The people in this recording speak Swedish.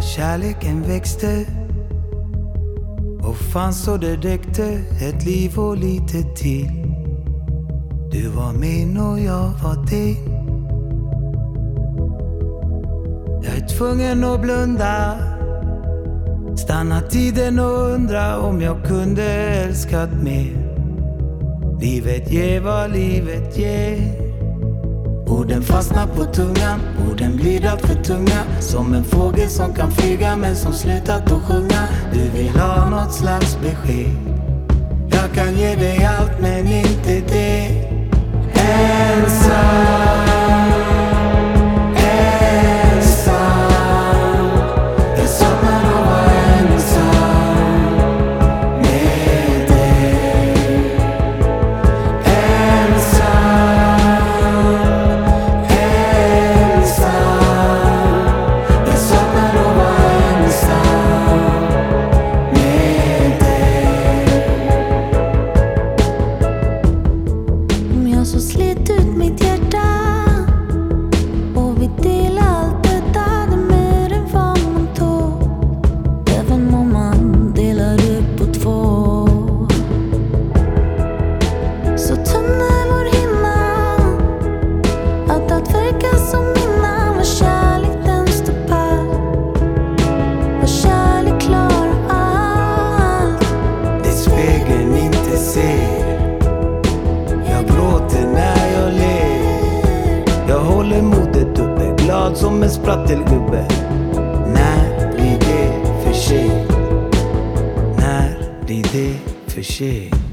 Kärleken växte och fanns så det räckte ett liv och lite till. Du var min och jag var din. Jag är tvungen att blunda, stanna tiden och undra om jag kunde älskat mer. Livet ger vad livet ger. Orden fastnar på tungan, orden blir allt för tunga. Som en fågel som kan flyga men som slutat att sjunga. Du vill ha något slags besked. Jag kan ge dig allt men inte det. Ensam. Så slet ut mitt hjärta och vi delar allt detta där muren var man tog. Även om man delar upp på två, så tömde vår hinna att allt verkar som innan. Var kärlek den stod pall, var kärlek klar allt. Det spegeln inte ser. När jag ler, jag håller modet uppe, glad som en sprattelgubbe. När blir det för sent? När blir det för sent?